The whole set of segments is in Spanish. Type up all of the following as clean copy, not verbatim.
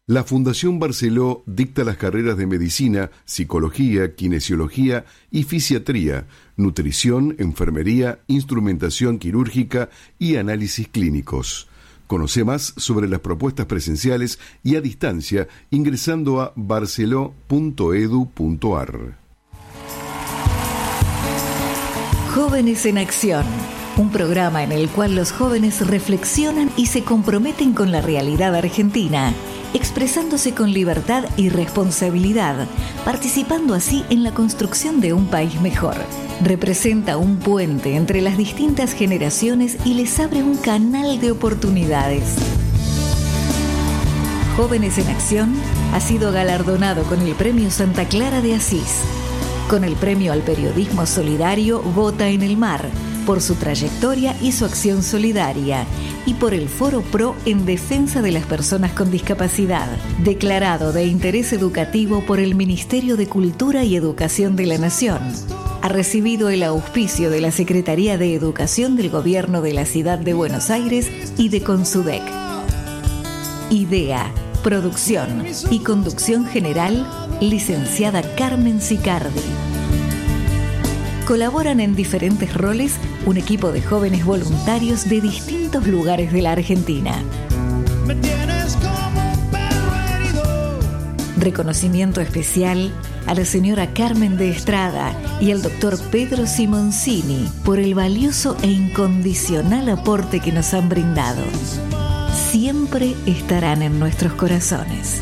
La Fundación Barceló dicta las carreras de medicina, psicología, kinesiología y fisiatría, nutrición, enfermería, instrumentación quirúrgica y análisis clínicos. Conoce más sobre las propuestas presenciales y a distancia ingresando a barceló.edu.ar. Jóvenes en Acción, un programa en el cual los jóvenes reflexionan y se comprometen con la realidad argentina, expresándose con libertad y responsabilidad, participando así en la construcción de un país mejor. Representa un puente entre las distintas generaciones y les abre un canal de oportunidades. Jóvenes en Acción ha sido galardonado con el Premio Santa Clara de Asís, con el Premio al Periodismo Solidario Gota en el Mar, por su trayectoria y su acción solidaria, y por el Foro Pro en defensa de las personas con discapacidad, declarado de interés educativo por el Ministerio de Cultura y Educación de la Nación. Ha recibido el auspicio de la Secretaría de Educación del Gobierno de la Ciudad de Buenos Aires y de Consudec. Idea, producción y conducción general, licenciada Carmen Sicardi. Colaboran en diferentes roles un equipo de jóvenes voluntarios de distintos lugares de la Argentina. Me tienes como un perro herido. Reconocimiento especial a la señora Carmen de Estrada y al doctor Pedro Simoncini por el valioso e incondicional aporte que nos han brindado. Siempre estarán en nuestros corazones.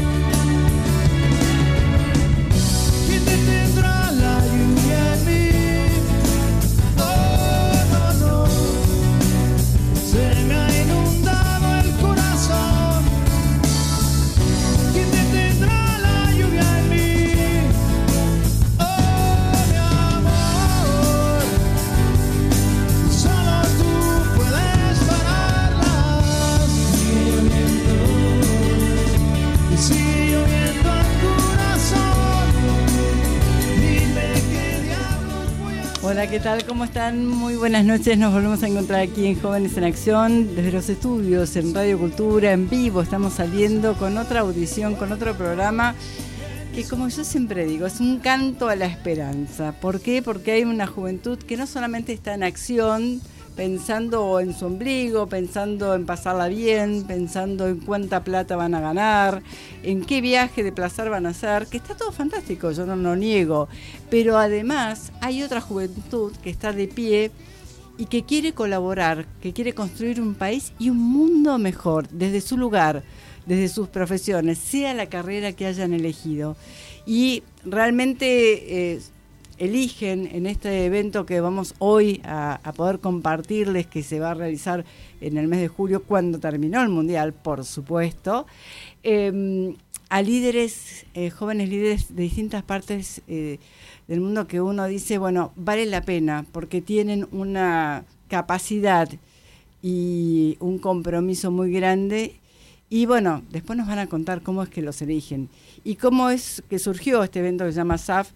Hola, ¿qué tal? ¿Cómo están? Muy buenas noches. Nos volvemos a encontrar aquí en Jóvenes en Acción, desde los estudios en Radio Cultura, en vivo. Estamos saliendo con otra audición, con otro programa que, como yo siempre digo, es un canto a la esperanza. ¿Por qué? Porque hay una juventud que no solamente está en acción, pensando en su ombligo, pensando en pasarla bien, pensando en cuánta plata van a ganar, en qué viaje de placer van a hacer, que está todo fantástico, yo no lo niego, pero además hay otra juventud que está de pie y que quiere colaborar, que quiere construir un país y un mundo mejor, desde su lugar, desde sus profesiones, sea la carrera que hayan elegido. Y realmente eligen en este evento que vamos hoy a poder compartirles, que se va a realizar en el mes de julio, cuando terminó el Mundial, por supuesto, a líderes, jóvenes líderes de distintas partes del mundo que uno dice, bueno, vale la pena, porque tienen una capacidad y un compromiso muy grande. Y bueno, después nos van a contar cómo es que los eligen y cómo es que surgió este evento que se llama SAF,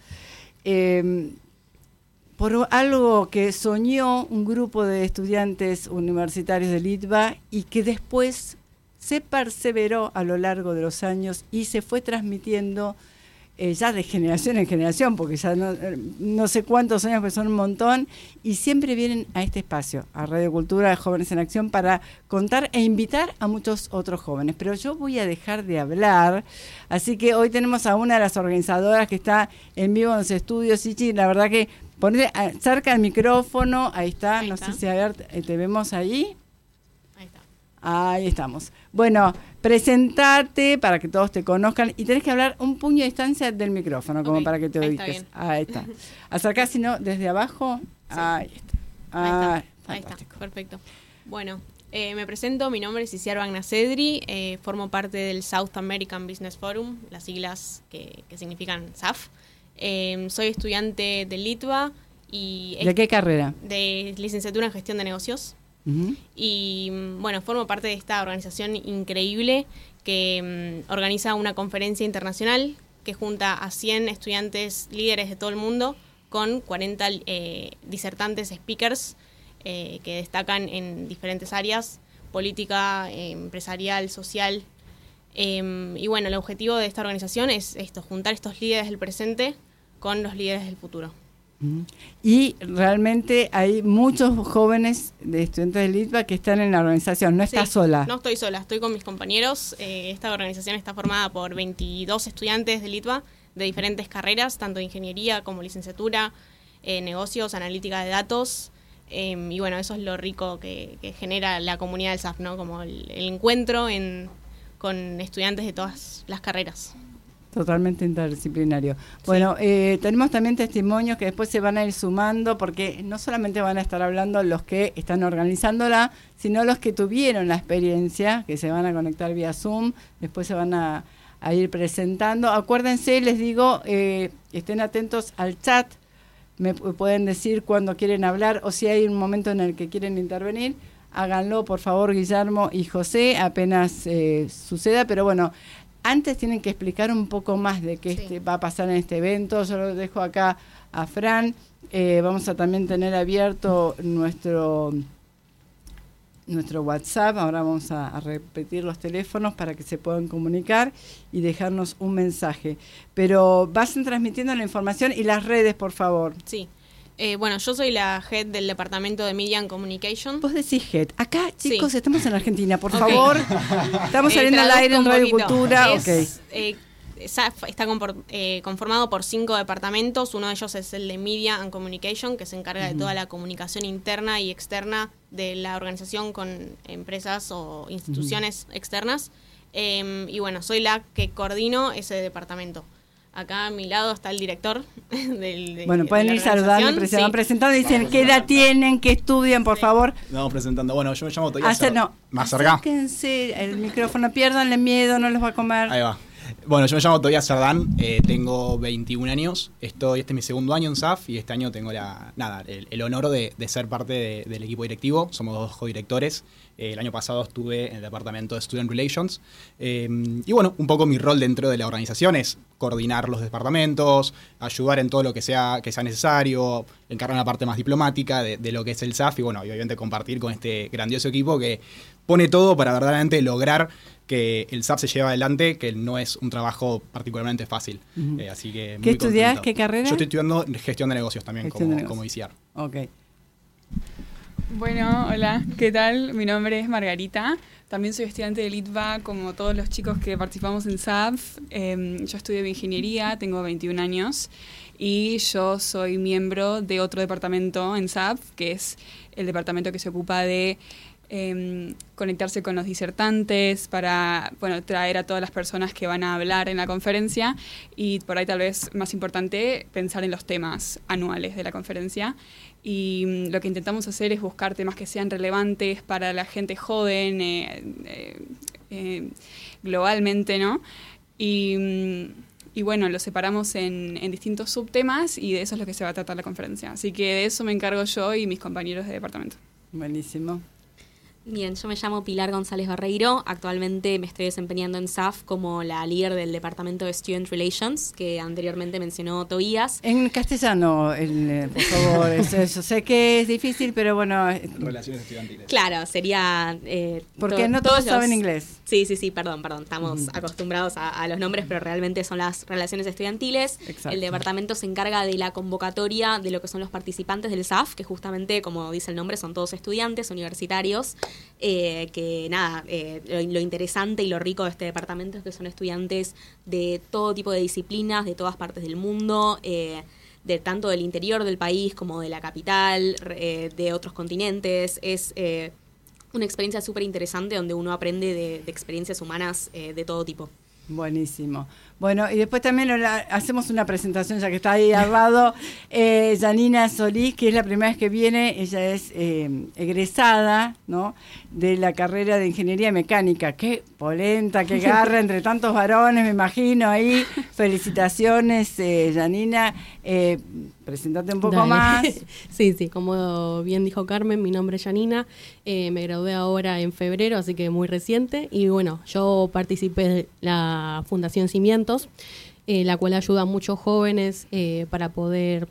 por algo que soñó un grupo de estudiantes universitarios de Litva y que después se perseveró a lo largo de los años y se fue transmitiendo ya de generación en generación, porque ya no sé cuántos años, pero son un montón, y siempre vienen a este espacio, a Radio Cultura de Jóvenes en Acción, para contar e invitar a muchos otros jóvenes. Pero yo voy a dejar de hablar, así que hoy tenemos a una de las organizadoras que está en vivo en los estudios. Ichi, la verdad que ponete cerca el micrófono, ahí está, ahí no está. Sé si a ver, te vemos ahí. Ahí estamos. Bueno, presentate para que todos te conozcan y tenés que hablar un puño de distancia del micrófono, como para que te oíste. Ahí está. Acercá, si no, desde abajo. Sí. Ahí está. Ahí está. Perfecto. Bueno, me presento. Mi nombre es Isiar Bagnacedri. Formo parte del South American Business Forum, las siglas que significan SAF. Soy estudiante de Litva. ¿De qué carrera? De licenciatura en Gestión de Negocios. Uh-huh. Y bueno, formo parte de esta organización increíble que organiza una conferencia internacional que junta a 100 estudiantes líderes de todo el mundo con 40 disertantes speakers que destacan en diferentes áreas: política, empresarial, social, Y bueno, el objetivo de esta organización es esto, juntar estos líderes del presente con los líderes del futuro. Y realmente hay muchos jóvenes de estudiantes de Litva que están en la organización, no estás sola. No estoy sola, estoy con mis compañeros. Esta organización está formada por 22 estudiantes de Litva de diferentes carreras, tanto de ingeniería como licenciatura, negocios, analítica de datos. Y bueno, eso es lo rico que genera la comunidad del SAF, ¿no? Como el encuentro con estudiantes de todas las carreras. Totalmente interdisciplinario. Bueno, tenemos también testimonios que después se van a ir sumando, porque no solamente van a estar hablando los que están organizándola, sino los que tuvieron la experiencia, que se van a conectar vía Zoom, después se van a ir presentando. Acuérdense, les digo, estén atentos al chat, me pueden decir cuando quieren hablar o si hay un momento en el que quieren intervenir. Háganlo, por favor, Guillermo y José, apenas suceda, pero bueno, antes tienen que explicar un poco más de qué va a pasar en este evento. Yo lo dejo acá a Fran. Vamos a también tener abierto nuestro WhatsApp. Ahora vamos a repetir los teléfonos para que se puedan comunicar y dejarnos un mensaje. Pero vayan transmitiendo la información y las redes, por favor. Sí. Bueno, yo soy la head del departamento de Media and Communication. Vos decís head. Acá, chicos, estamos en Argentina, por favor. Estamos saliendo al aire en Radio Cultura. SAF está conformado por 5 departamentos. Uno de ellos es el de Media and Communication, que se encarga de toda la comunicación interna y externa de la organización con empresas o instituciones externas. Y bueno, soy la que coordino ese departamento. Acá a mi lado está el director bueno, pueden ir saludando, se van presentando y dicen qué edad tienen, qué estudian, por favor. Vamos presentando. Bueno, yo me llamo Tobias. Más cerca. Acérquense el micrófono, piérdanle miedo, no los va a comer. Ahí va. Bueno, yo me llamo Tobias Sardán, tengo 21 años, este es mi segundo año en SAF y este año tengo el honor de ser parte del equipo directivo. Somos 2 codirectores. El año pasado estuve en el departamento de Student Relations y bueno, un poco mi rol dentro de la organización es coordinar los departamentos, ayudar en todo lo que sea necesario, encargar la parte más diplomática de lo que es el SAF y bueno, y obviamente compartir con este grandioso equipo que pone todo para verdaderamente lograr que el SAF se lleve adelante, que no es un trabajo particularmente fácil. Así que ¿Qué estudiás? ¿Qué carrera? Yo estoy estudiando gestión de negocios también, como ICR. Ok. Bueno, hola, ¿qué tal? Mi nombre es Margarita. También soy estudiante de Litva, como todos los chicos que participamos en SAF. Yo estudio bioingeniería, tengo 21 años y yo soy miembro de otro departamento en SAF, que es el departamento que se ocupa de conectarse con los disertantes para traer a todas las personas que van a hablar en la conferencia y por ahí tal vez más importante pensar en los temas anuales de la conferencia. Y lo que intentamos hacer es buscar temas que sean relevantes para la gente joven globalmente, ¿no? Y bueno, lo separamos en distintos subtemas y de eso es lo que se va a tratar la conferencia. Así que de eso me encargo yo y mis compañeros de departamento. Buenísimo. Bien, yo me llamo Pilar González Barreiro. Actualmente me estoy desempeñando en SAF como la líder del departamento de Student Relations, que anteriormente mencionó Tobias. En castellano, por favor. Yo sé que es difícil, pero bueno. Relaciones estudiantiles. Claro, sería... porque no todos saben inglés. Sí, perdón. Estamos acostumbrados a los nombres, pero realmente son las relaciones estudiantiles. Exacto. El departamento se encarga de la convocatoria de lo que son los participantes del SAF, que justamente, como dice el nombre, son todos estudiantes universitarios. Lo interesante y lo rico de este departamento es que son estudiantes de todo tipo de disciplinas, de todas partes del mundo, de tanto del interior del país como de la capital, de otros continentes. Es una experiencia súper interesante donde uno aprende de experiencias humanas de todo tipo. Buenísimo. Bueno, y después también hacemos una presentación, ya que está ahí al lado, Janina Solís, que es la primera vez que viene. Ella es egresada, ¿no?, de la carrera de Ingeniería Mecánica. Qué polenta, qué garra entre tantos varones, me imagino ahí. Felicitaciones, Janina. Presentate un poco más. Sí, como bien dijo Carmen, mi nombre es Janina. Me gradué ahora en febrero, así que muy reciente. Y bueno, yo participé de la Fundación Cimientos, la cual ayuda a muchos jóvenes para poder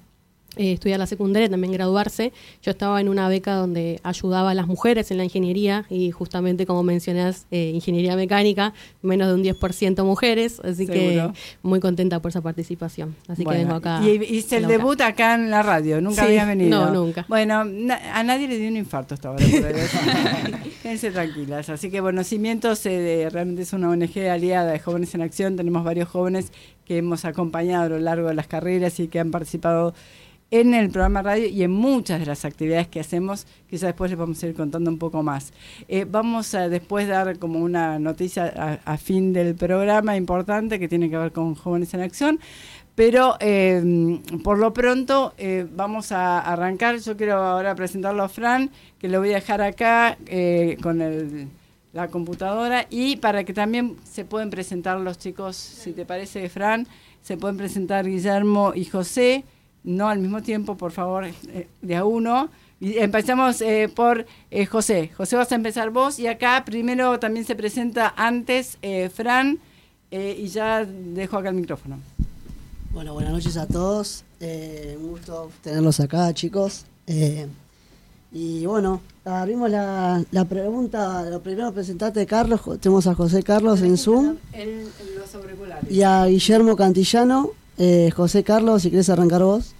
estudiar la secundaria, también graduarse. Yo estaba en una beca donde ayudaba a las mujeres en la ingeniería y justamente como mencionás, ingeniería mecánica, menos de un 10% mujeres, así que muy contenta por esa participación. Así que vengo acá. Y hice el debut acá en la radio, nunca había venido. No, nunca. Bueno, a nadie le dio un infarto hasta ahora. Quédense tranquilas. Así que bueno, Cimientos realmente es una ONG aliada de Jóvenes en Acción. Tenemos varios jóvenes que hemos acompañado a lo largo de las carreras y que han participado en el programa radio y en muchas de las actividades que hacemos. Quizás después les vamos a ir contando un poco más. Vamos a después dar como una noticia a fin del programa importante que tiene que ver con Jóvenes en Acción, pero por lo pronto vamos a arrancar. Yo quiero ahora presentarlo a Fran, que lo voy a dejar acá con la computadora, y para que también se pueden presentar los chicos, si te parece, Fran, se pueden presentar Guillermo y José. No al mismo tiempo, por favor, de a uno. Y empezamos por José. José, vas a empezar vos. Y acá primero también se presenta antes Fran. Y ya dejo acá el micrófono. Bueno, buenas noches a todos. Un gusto tenerlos acá, chicos. Y bueno, abrimos la pregunta. Lo primero, presentate, Carlos. Tenemos a José Carlos en Zoom. Los auriculares. Y a Guillermo Cantillano. José Carlos, si querés arrancar vos.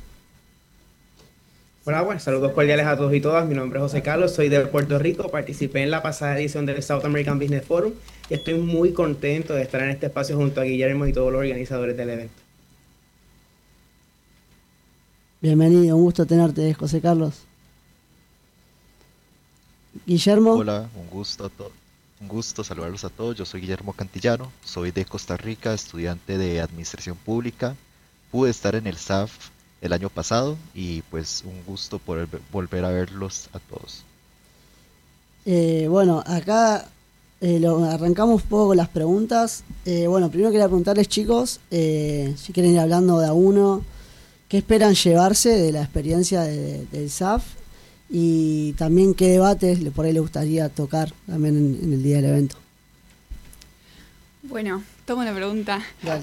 Hola, buenas, saludos cordiales a todos y todas. Mi nombre es José Carlos, soy de Puerto Rico. Participé en la pasada edición del South American Business Forum y estoy muy contento de estar en este espacio junto a Guillermo y todos los organizadores del evento. Bienvenido, un gusto tenerte, José Carlos. Guillermo. Hola, un gusto saludarlos a todos. Yo soy Guillermo Cantillano, soy de Costa Rica, estudiante de Administración Pública. Pude estar en el SAF el año pasado y pues un gusto poder volver a verlos a todos. Bueno, acá arrancamos un poco con las preguntas. Bueno, primero quería preguntarles, chicos, si quieren ir hablando de a uno, ¿qué esperan llevarse de la experiencia del SAF? Y también qué debates por ahí les gustaría tocar también en el día del evento. Bueno, tomo la pregunta. Dale.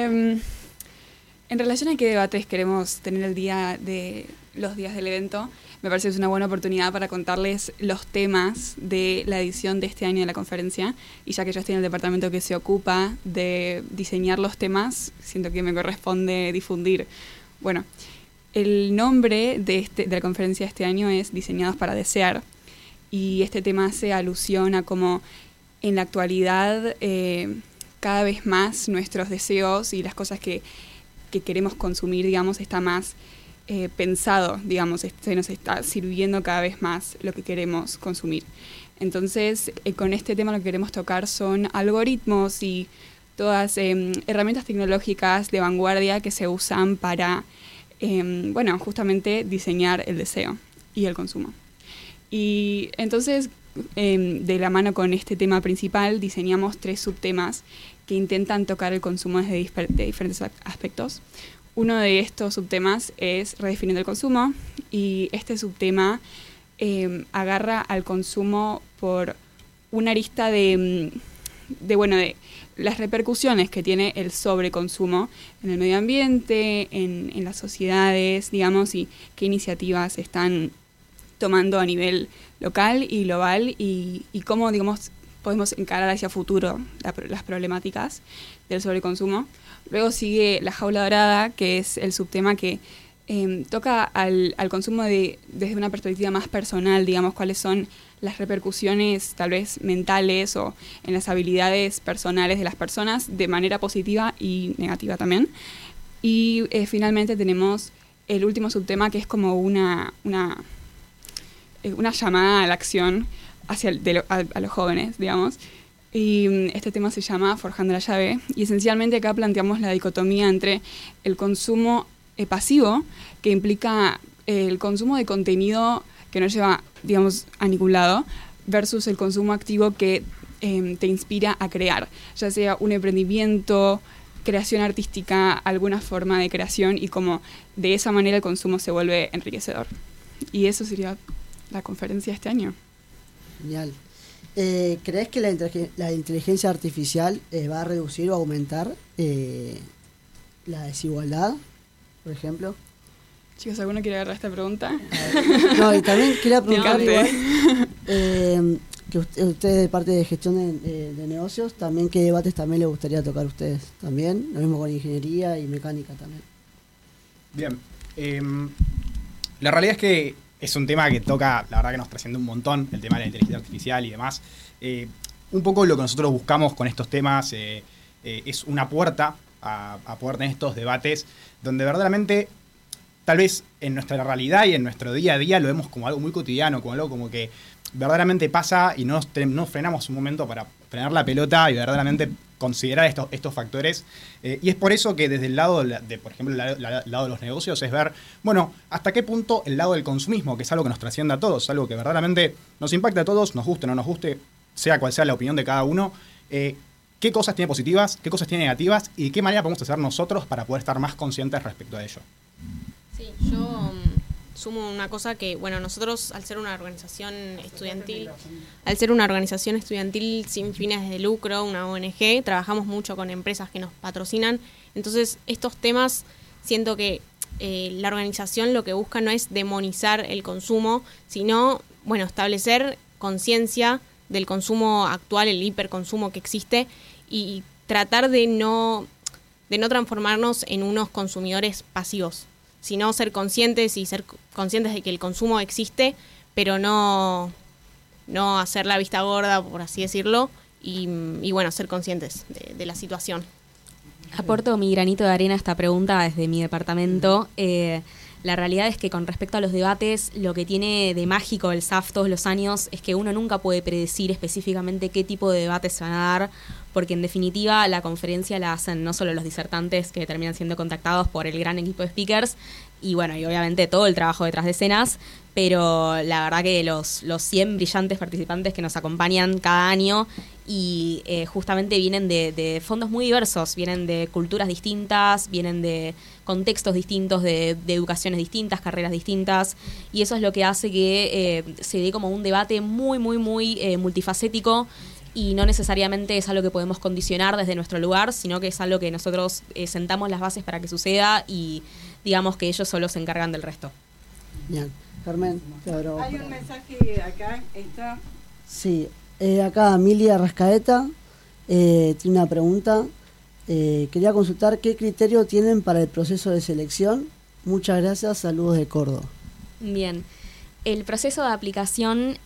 En relación a qué debates queremos tener el día de los días del evento, me parece que es una buena oportunidad para contarles los temas de la edición de este año de la conferencia. Y ya que yo estoy en el departamento que se ocupa de diseñar los temas, siento que me corresponde difundir. Bueno, el nombre de la conferencia de este año es Diseñados para Desear, y este tema hace alusión a cómo en la actualidad cada vez más nuestros deseos y las cosas que queremos consumir, digamos, está más pensado, digamos, se nos está sirviendo cada vez más lo que queremos consumir. Entonces, con este tema lo que queremos tocar son algoritmos y todas herramientas tecnológicas de vanguardia que se usan para bueno, justamente diseñar el deseo y el consumo. Y entonces, de la mano con este tema principal, diseñamos 3 subtemas que intentan tocar el consumo desde diferentes aspectos. Uno de estos subtemas es redefiniendo el consumo, y este subtema agarra al consumo por una arista de las repercusiones que tiene el sobreconsumo en el medio ambiente, en las sociedades, digamos, y qué iniciativas se están tomando a nivel local y global, y cómo, digamos, podemos encarar hacia futuro las problemáticas del sobreconsumo. Luego sigue la jaula dorada, que es el subtema que toca al consumo desde una perspectiva más personal, digamos, cuáles son las repercusiones tal vez mentales o en las habilidades personales de las personas, de manera positiva y negativa también. Y finalmente tenemos el último subtema, que es como una llamada a la acción hacia a los jóvenes, digamos. Y este tema se llama Forjando la llave, y esencialmente acá planteamos la dicotomía entre el consumo pasivo, que implica el consumo de contenido que no lleva, digamos, a ningún lado, versus el consumo activo que te inspira a crear, ya sea un emprendimiento, creación artística, alguna forma de creación, y como de esa manera el consumo se vuelve enriquecedor. Y eso sería la conferencia de este año. Genial. ¿Crees que la inteligencia artificial va a reducir o aumentar la desigualdad, por ejemplo? Chicos, ¿alguno quiere agarrar esta pregunta? No, y también quería preguntar Picante. igual, que usted de parte de gestión de negocios, también qué debates también le gustaría tocar a ustedes también, lo mismo con ingeniería y mecánica también. Bien. La realidad es que es un tema que toca, la verdad que nos trasciende un montón, el tema de la inteligencia artificial y demás. Un poco lo que nosotros buscamos con estos temas es una puerta a poder tener estos debates donde verdaderamente, tal vez en nuestra realidad y en nuestro día a día lo vemos como algo muy cotidiano, como algo como que verdaderamente pasa y no frenamos un momento para frenar la pelota y verdaderamente considerar estos factores. Y es por eso que desde el lado por ejemplo, el lado de los negocios es ver, bueno, hasta qué punto el lado del consumismo, que es algo que nos trasciende a todos, algo que verdaderamente nos impacta a todos, nos guste o no nos guste, sea cual sea la opinión de cada uno, qué cosas tiene positivas, qué cosas tiene negativas y de qué manera podemos hacer nosotros para poder estar más conscientes respecto a ello. Sí, yo sumo una cosa que, bueno, nosotros al ser una organización estudiantil sin fines de lucro, una ONG, trabajamos mucho con empresas que nos patrocinan. Entonces, estos temas, siento que la organización lo que busca no es demonizar el consumo, sino, bueno, establecer conciencia del consumo actual, el hiperconsumo que existe, y tratar de no transformarnos en unos consumidores pasivos, sino ser conscientes y ser conscientes de que el consumo existe, pero no hacer la vista gorda, por así decirlo, y bueno, ser conscientes de la situación. Aporto mi granito de arena a esta pregunta desde mi departamento. La realidad es que con respecto a los debates, lo que tiene de mágico el SAF todos los años es que uno nunca puede predecir específicamente qué tipo de debates se van a dar, porque en definitiva la conferencia la hacen no solo los disertantes que terminan siendo contactados por el gran equipo de speakers, y bueno, y obviamente todo el trabajo detrás de escenas, pero la verdad que los 100 brillantes participantes que nos acompañan cada año y justamente vienen de fondos muy diversos, vienen de culturas distintas, vienen de contextos distintos, de educaciones distintas, carreras distintas, y eso es lo que hace que se dé como un debate muy, muy, muy multifacético, y no necesariamente es algo que podemos condicionar desde nuestro lugar, sino que es algo que nosotros sentamos las bases para que suceda y digamos que ellos solo se encargan del resto. Bien. Carmen, te abro. Hay un mensaje acá, está. Sí, acá Emilia Rascaeta tiene una pregunta. Quería consultar qué criterio tienen para el proceso de selección. Muchas gracias, saludos de Córdoba. Bien, el proceso de aplicación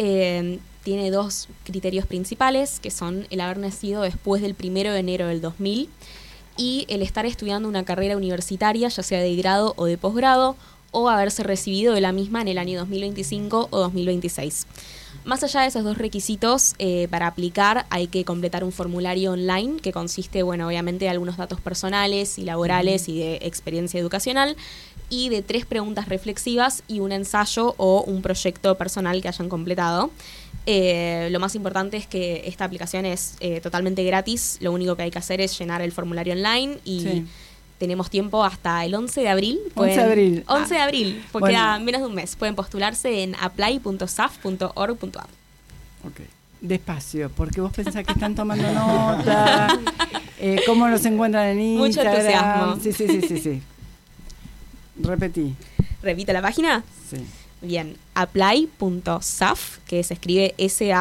tiene dos criterios principales, que son el haber nacido después del 1 de enero del 2000 y el estar estudiando una carrera universitaria, ya sea de grado o de posgrado, o haberse recibido de la misma en el año 2025 o 2026. Más allá de esos dos requisitos, para aplicar hay que completar un formulario online que consiste, bueno, obviamente de algunos datos personales y laborales y de experiencia educacional, y de 3 preguntas reflexivas y un ensayo o un proyecto personal que hayan completado. Lo más importante es que esta aplicación es totalmente gratis, lo único que hay que hacer es llenar el formulario online y... Sí. Tenemos tiempo hasta el 11 de abril. 11 de abril. 11 de abril, porque bueno, queda menos de un mes. Pueden postularse en apply.saf.org.ar. Ok, despacio, porque vos pensás que están tomando nota. ¿Cómo nos encuentran en Instagram? Mucho entusiasmo. Sí. Repetí. ¿Repite la página? Sí. Bien, apply.saf, que se escribe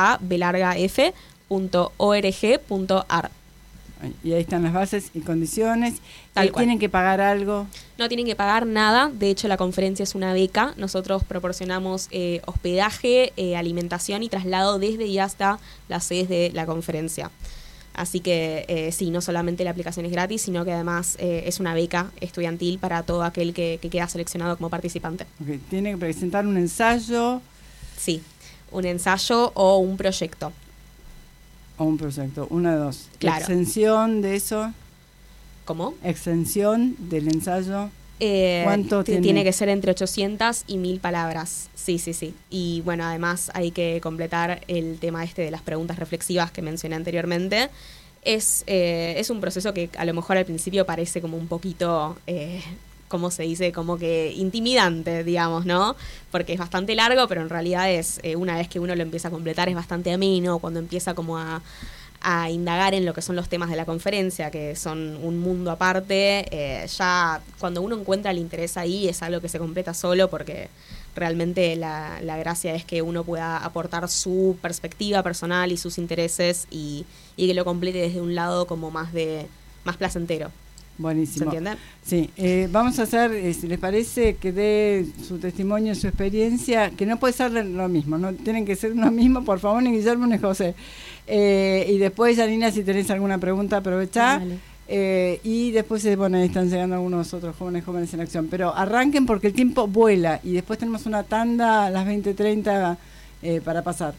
SAF.org.ar. Y ahí están las bases y condiciones. Tal cual. ¿Tienen que pagar algo? No tienen que pagar nada. De hecho, la conferencia es una beca. Nosotros proporcionamos hospedaje, alimentación y traslado desde y hasta las sedes de la conferencia. Así que sí, no solamente la aplicación es gratis, sino que además es una beca estudiantil para todo aquel que queda seleccionado como participante. Okay. ¿Tiene que presentar un ensayo? Sí, un ensayo o un proyecto. O un proyecto, una de dos. Claro. ¿Extensión de eso? ¿Cómo? ¿Extensión del ensayo? ¿Cuánto tiene? Tiene que ser entre 800 y 1000 palabras. Sí. Y bueno, además hay que completar el tema de las preguntas reflexivas que mencioné anteriormente. Es un proceso que a lo mejor al principio parece como un poquito... ¿cómo se dice? Como que intimidante, digamos, ¿no? Porque es bastante largo, pero en realidad es, una vez que uno lo empieza a completar, es bastante ameno, cuando empieza como a a indagar en lo que son los temas de la conferencia, que son un mundo aparte. Ya cuando uno encuentra el interés ahí es algo que se completa solo, porque realmente la gracia es que uno pueda aportar su perspectiva personal y sus intereses y que lo complete desde un lado como más placentero. Buenísimo. ¿Se entiende? Sí, vamos a hacer, si les parece, que dé su testimonio, su experiencia, que no puede ser lo mismo, no tienen que ser lo mismo, por favor, ni Guillermo ni José. Y después, Janina, si tenés alguna pregunta, aprovechá. Y después, bueno, ahí están llegando algunos otros jóvenes en acción. Pero arranquen porque el tiempo vuela y después tenemos una tanda a las 20:30 para pasar.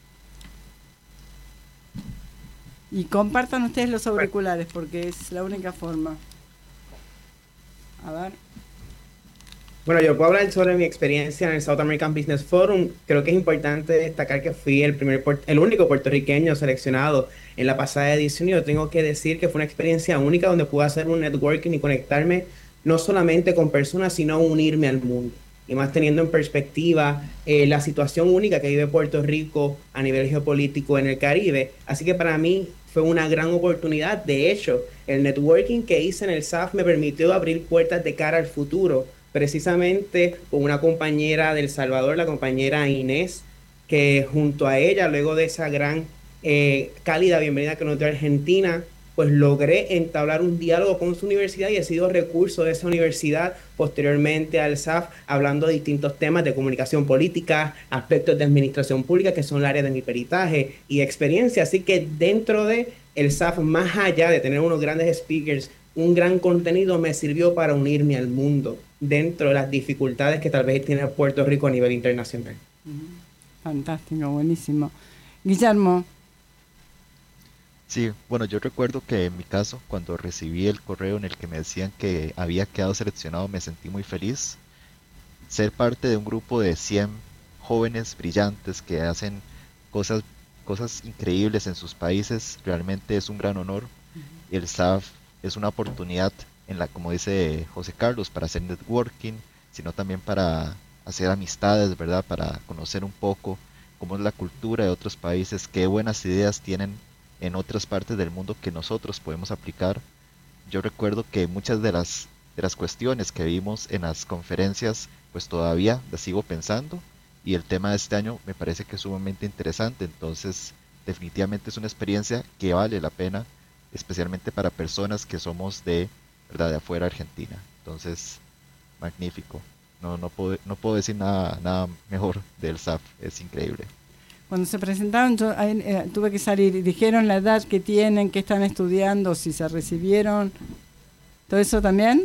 Y compartan ustedes los auriculares porque es la única forma. A ver. Bueno, yo puedo hablar sobre mi experiencia en el South American Business Forum. Creo que es importante destacar que fui el único puertorriqueño seleccionado en la pasada edición, y yo tengo que decir que fue una experiencia única donde pude hacer un networking y conectarme no solamente con personas, sino unirme al mundo. Y más teniendo en perspectiva la situación única que vive Puerto Rico a nivel geopolítico en el Caribe. Así que para mí fue una gran oportunidad. De hecho, el networking que hice en el SAF me permitió abrir puertas de cara al futuro, precisamente con una compañera de El Salvador, la compañera Inés, que junto a ella, luego de esa gran cálida bienvenida que nos dio Argentina, pues logré entablar un diálogo con su universidad y he sido recurso de esa universidad posteriormente al SAF, hablando de distintos temas de comunicación política, aspectos de administración pública, que son el área de mi peritaje y experiencia. Así que dentro de el SAF, más allá de tener unos grandes speakers, un gran contenido me sirvió para unirme al mundo dentro de las dificultades que tal vez tiene Puerto Rico a nivel internacional. Fantástico, buenísimo. Guillermo. Sí, bueno, yo recuerdo que en mi caso, cuando recibí el correo en el que me decían que había quedado seleccionado, me sentí muy feliz. Ser parte de un grupo de 100 jóvenes brillantes que hacen cosas increíbles en sus países, realmente es un gran honor. El SAF es una oportunidad, como dice José Carlos, para hacer networking, sino también para hacer amistades, ¿verdad? Para conocer un poco cómo es la cultura de otros países, qué buenas ideas tienen en otras partes del mundo que nosotros podemos aplicar. Yo recuerdo que muchas de las cuestiones que vimos en las conferencias, pues todavía las sigo pensando, y el tema de este año me parece que es sumamente interesante. Entonces definitivamente es una experiencia que vale la pena, especialmente para personas que somos de afuera de Argentina. Entonces, magnífico. No puedo decir nada mejor del SAF, es increíble. Cuando se presentaron, yo tuve que salir. ¿Dijeron la edad que tienen, que están estudiando, si se recibieron? ¿Todo eso también?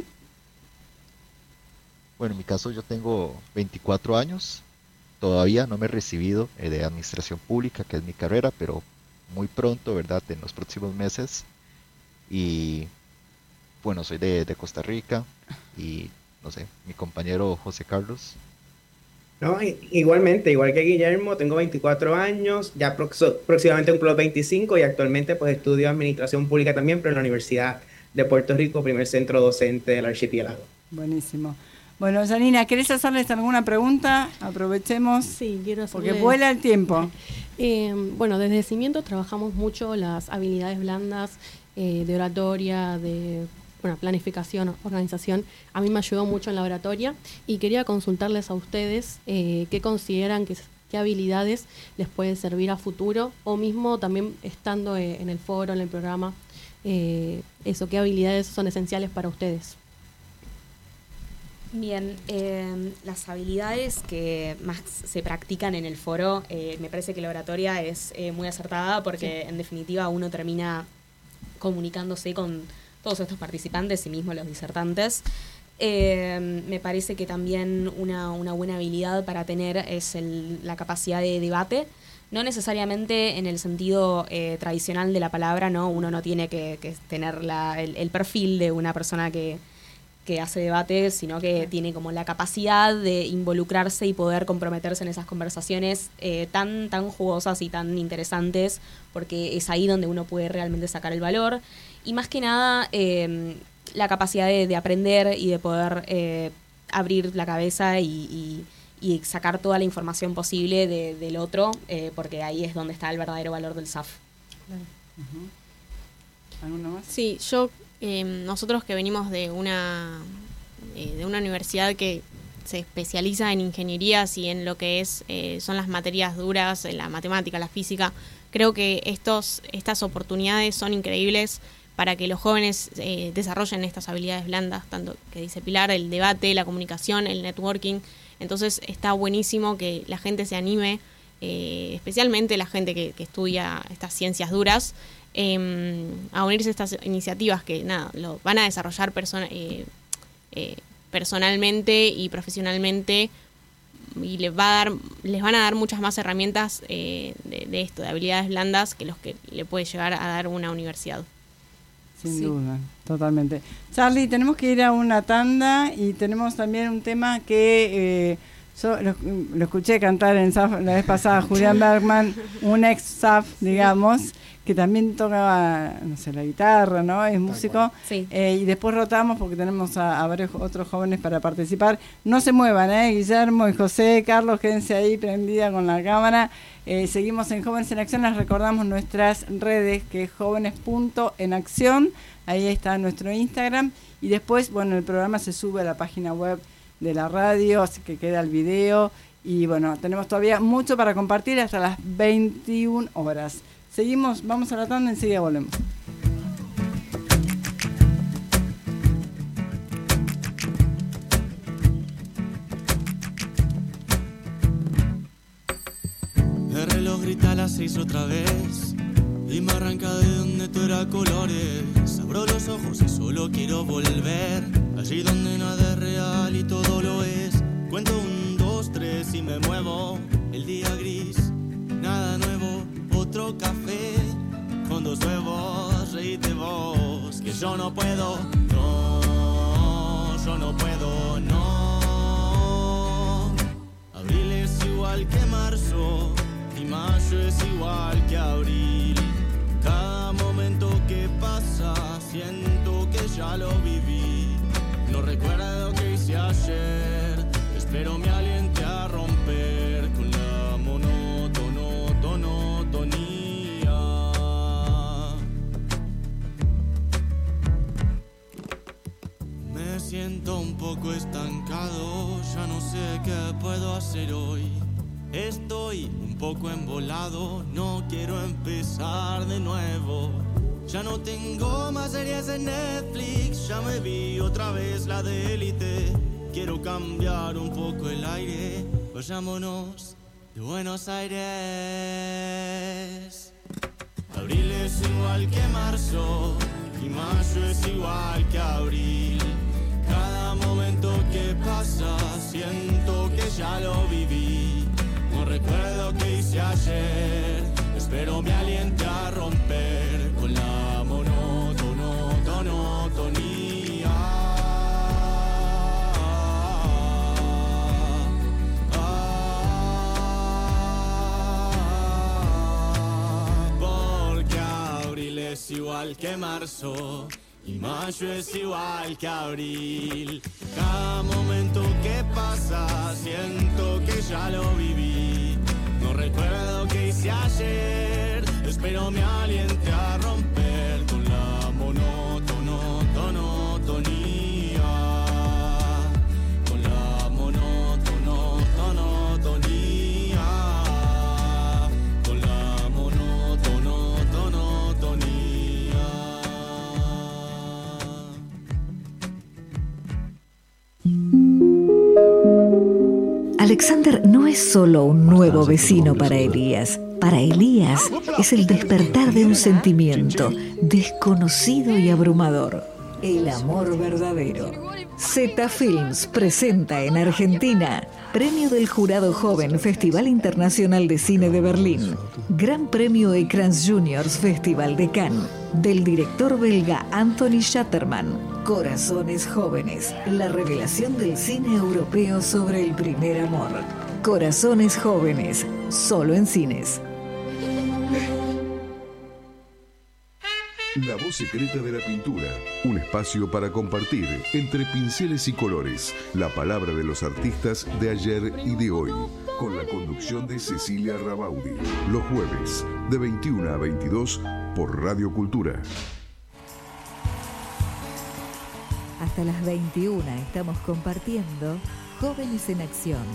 Bueno, en mi caso yo tengo 24 años. Todavía no me he recibido de Administración Pública, que es mi carrera, pero muy pronto, ¿verdad? En los próximos meses. Y bueno, soy de Costa Rica y, no sé, mi compañero José Carlos. No, igualmente, igual que Guillermo, tengo 24 años, ya próximamente cumplo los 25 y actualmente pues estudio Administración Pública también, pero en la Universidad de Puerto Rico, primer centro docente del archipiélago. Buenísimo. Bueno, Janina, ¿querés hacerles alguna pregunta? Aprovechemos. Sí, quiero hacerles... Porque vuela el tiempo. Bueno, desde Cimiento trabajamos mucho las habilidades blandas de oratoria, de planificación, organización. A mí me ayudó mucho en la oratoria y quería consultarles a ustedes qué consideran qué habilidades les pueden servir a futuro, o mismo también estando en el foro, en el programa, qué habilidades son esenciales para ustedes. Bien, las habilidades que más se practican en el foro, me parece que la oratoria es muy acertada porque en definitiva uno termina comunicándose con todos estos participantes y mismo los disertantes. Me parece que también una buena habilidad para tener es la capacidad de debate, no necesariamente en el sentido tradicional de la palabra, ¿no? Uno no tiene que tener el perfil de una persona que hace debate, sino que tiene como la capacidad de involucrarse y poder comprometerse en esas conversaciones tan jugosas y tan interesantes, porque es ahí donde uno puede realmente sacar el valor. Y más que nada, la capacidad de aprender y de poder abrir la cabeza y sacar toda la información posible del otro, porque ahí es donde está el verdadero valor del SAF. ¿Alguno más? Sí, nosotros que venimos de una universidad que se especializa en ingenierías y en lo que son las materias duras, la matemática, la física, creo que estas oportunidades son increíbles para que los jóvenes desarrollen estas habilidades blandas, tanto que dice Pilar, el debate, la comunicación, el networking. Entonces está buenísimo que la gente se anime, especialmente la gente que estudia estas ciencias duras, a unirse a estas iniciativas que lo van a desarrollar personalmente y profesionalmente, y les van a dar muchas más herramientas de habilidades blandas que los que le puede llegar a dar una universidad. Sin duda, totalmente. Charlie, tenemos que ir a una tanda y tenemos también un tema que yo lo escuché cantar en SAF la vez pasada, Julián Bergman, un ex SAF, digamos, que también tocaba, no sé, la guitarra, ¿no? Es músico. Sí. Y después rotamos porque tenemos a varios otros jóvenes para participar. No se muevan, Guillermo y José, Carlos, quédense ahí prendida con la cámara. Seguimos en Jóvenes en Acción, les recordamos nuestras redes, que es jóvenes.enacción, ahí está nuestro Instagram, y después, bueno, el programa se sube a la página web de la radio, así que queda el video, y bueno, tenemos todavía mucho para compartir hasta las 21 horas. Seguimos, vamos a la tanda, enseguida volvemos. El reloj grita a las 6 otra vez y me arranca de donde todo era colores. Abro los ojos y solo quiero volver allí donde nada es real y todo lo es. Cuento 1, 2, 3 y me muevo. El día gris, nada nuevo. Otro café con 2 huevos. Reíte vos, que yo no puedo. No, yo no puedo, no. Abril es igual que marzo y mayo es igual que abril. Cada momento que pasa siento que ya lo viví. No recuerdo lo que hice ayer, espero me aliente a romper con la monotonía. Me siento un poco estancado, ya no sé qué puedo hacer hoy. Estoy un poco embolado, no quiero empezar de nuevo. Ya no tengo más series en Netflix, ya me vi otra vez la de Élite. Quiero cambiar un poco el aire, vayámonos de Buenos Aires. Abril es igual que marzo y mayo es igual que abril. Cada momento que pasa siento que ya lo viví. No recuerdo qué hice ayer, espero me aliente a romper con la monotonía. Porque abril es igual que marzo y mayo es igual que abril. Cada momento que pasa siento que ya lo viví. No recuerdo qué hice ayer, espero me aliente a romper con la monotonía. Con la monotonía. Con la monotonía. Alexander no es solo un nuevo vecino para Elías. Para Elías es el despertar de un sentimiento desconocido y abrumador. El amor verdadero. Zeta Films presenta en Argentina Premio del Jurado Joven Festival Internacional de Cine de Berlín, Gran Premio Écrans Juniors Festival de Cannes, del director belga Anthony Schatterman. Corazones Jóvenes, la revelación del cine europeo sobre el primer amor. Corazones Jóvenes, solo en cines. La voz secreta de la pintura, un espacio para compartir entre pinceles y colores la palabra de los artistas de ayer y de hoy, con la conducción de Cecilia Rabaudi, los jueves de 21 a 22 por Radio Cultura. Hasta las 21 estamos compartiendo Jóvenes en Acción.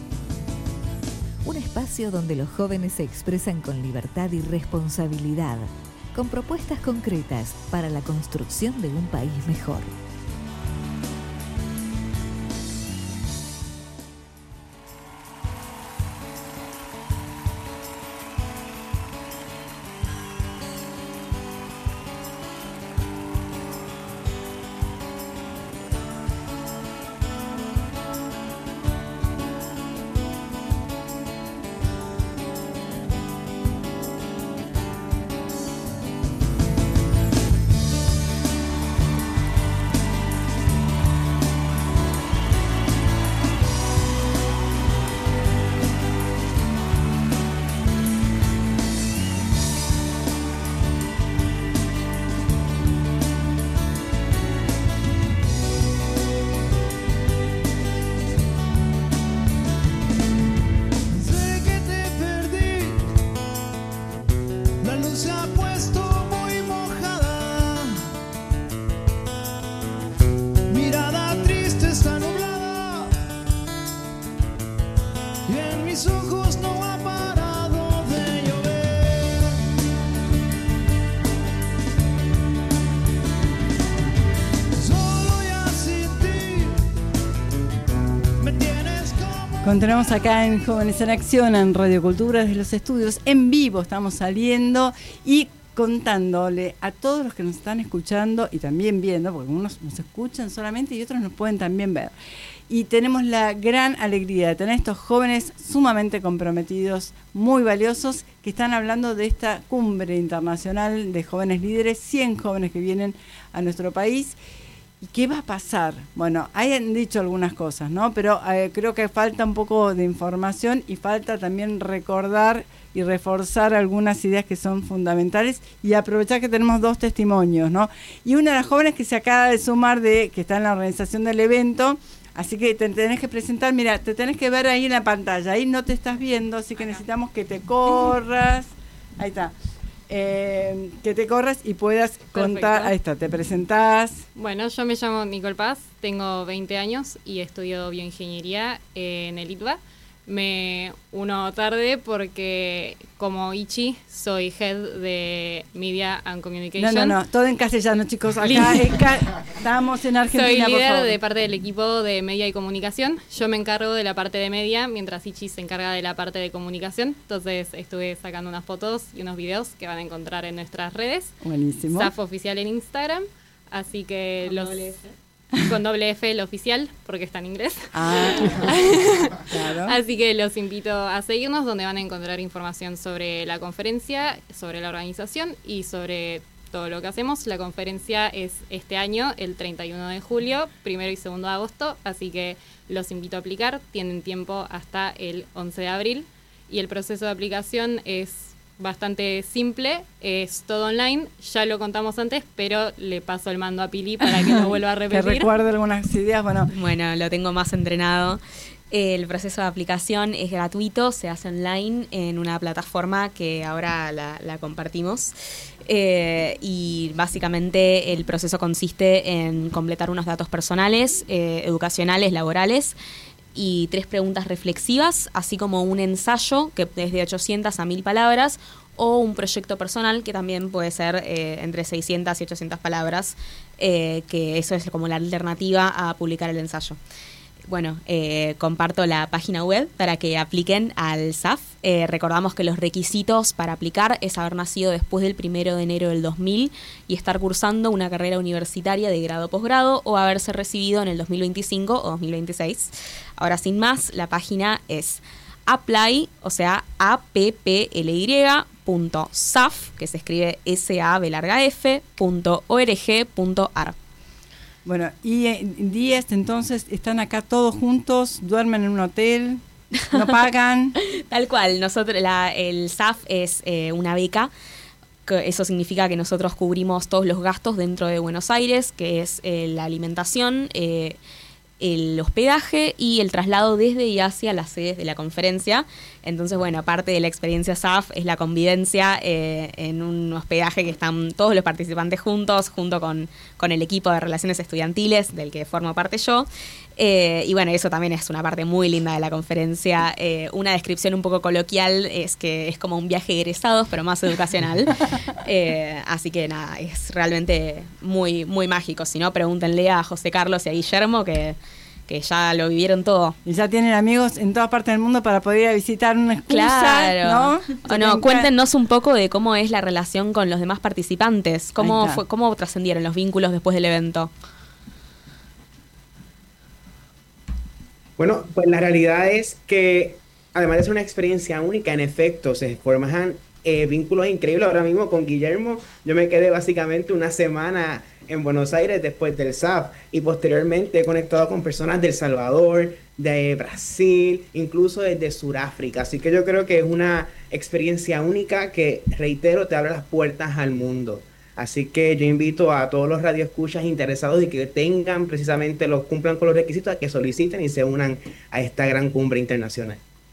Un espacio donde los jóvenes se expresan con libertad y responsabilidad, con propuestas concretas para la construcción de un país mejor. Continuamos acá en Jóvenes en Acción, en Radio Cultura, desde los estudios en vivo. Estamos saliendo y contándole a todos los que nos están escuchando y también viendo, porque unos nos escuchan solamente y otros nos pueden también ver. Y tenemos la gran alegría de tener estos jóvenes sumamente comprometidos, muy valiosos, que están hablando de esta cumbre internacional de jóvenes líderes, 100 jóvenes que vienen a nuestro país. ¿Y qué va a pasar? Bueno, hayan dicho algunas cosas, ¿no? Pero creo que falta un poco de información y falta también recordar y reforzar algunas ideas que son fundamentales y aprovechar que tenemos 2 testimonios, ¿no? Y una de las jóvenes que se acaba de sumar, que está en la organización del evento, así que te tenés que presentar, mira, te tenés que ver ahí en la pantalla, ahí no te estás viendo, así que necesitamos que te corras, ahí está. Que te corras y puedas contar. Ahí está, te presentás. Bueno, yo me llamo Nicole Paz, tengo 20 años y estudio bioingeniería en el ITBA. Me uno tarde porque como Ichi soy head de Media and Communication. No, todo en castellano, chicos. Acá estamos en Argentina. Soy líder de parte del equipo de Media y Comunicación. Yo me encargo de la parte de media, mientras Ichi se encarga de la parte de comunicación. Entonces estuve sacando unas fotos y unos videos que van a encontrar en nuestras redes. Buenísimo. SAF oficial en Instagram. Así que con doble F el oficial, porque está en inglés. Claro. Así que los invito a seguirnos, donde van a encontrar información sobre la conferencia, sobre la organización y sobre todo lo que hacemos. La conferencia es este año, el 31 de julio, 1 y 2 de agosto, así que los invito a aplicar. Tienen tiempo hasta el 11 de abril y el proceso de aplicación es bastante simple, es todo online, ya lo contamos antes, pero le paso el mando a Pili para que no vuelva a repetir. Que recuerde algunas ideas, Bueno, lo tengo más entrenado. El proceso de aplicación es gratuito, se hace online en una plataforma que ahora la compartimos. Y básicamente el proceso consiste en completar unos datos personales, educacionales, laborales, y 3 preguntas reflexivas, así como un ensayo que es de 800 a 1000 palabras o un proyecto personal que también puede ser entre 600 y 800 palabras, que eso es como la alternativa a publicar el ensayo. Bueno, comparto la página web para que apliquen al SAF. Recordamos que los requisitos para aplicar es haber nacido después del 1 de enero del 2000 y estar cursando una carrera universitaria de grado o posgrado o haberse recibido en el 2025 o 2026. Ahora, sin más, la página es apply, o sea, apply.saf, que se escribe SAF.org.ar. Bueno, y días entonces están acá todos juntos, duermen en un hotel, no pagan. Tal cual, nosotros el SAF es una beca, que eso significa que nosotros cubrimos todos los gastos dentro de Buenos Aires, que es la alimentación, el hospedaje y el traslado desde y hacia las sedes de la conferencia. Entonces, bueno, parte de la experiencia SAF es la convivencia en un hospedaje que están todos los participantes juntos, junto con el equipo de relaciones estudiantiles del que formo parte yo. Y bueno, eso también es una parte muy linda de la conferencia. Una descripción un poco coloquial es que es como un viaje de egresados, pero más educacional. Así que nada, es realmente muy, muy mágico. Si no, pregúntenle a José Carlos y a Guillermo que ya lo vivieron todo. Y ya tienen amigos en todas partes del mundo para poder ir a visitar una excusa, claro. ¿no? O no, cuéntenos un poco de cómo es la relación con los demás participantes. ¿Cómo trascendieron los vínculos después del evento? Bueno, pues la realidad es que, además de ser una experiencia única, en efecto, se forman vínculos increíbles. Ahora mismo con Guillermo, yo me quedé básicamente una semana en Buenos Aires después del SAF y posteriormente he conectado con personas de El Salvador, de Brasil, incluso desde Sudáfrica. Así que yo creo que es una experiencia única que, reitero, te abre las puertas al mundo. Así que yo invito a todos los radioescuchas interesados y que tengan precisamente, cumplan con los requisitos, a que soliciten y se unan a esta gran cumbre internacional.